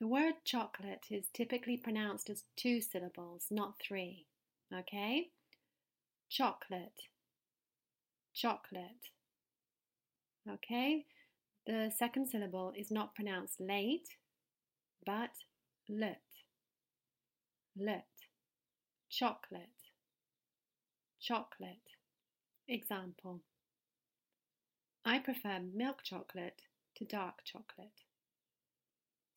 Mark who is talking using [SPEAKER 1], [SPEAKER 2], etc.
[SPEAKER 1] The word chocolate is typically pronounced as 2 syllables, not 3. Okay? Chocolate, chocolate. Okay? The second syllable is not pronounced late, but lit, lit. Chocolate, chocolate. Example: I prefer milk chocolate to dark chocolate.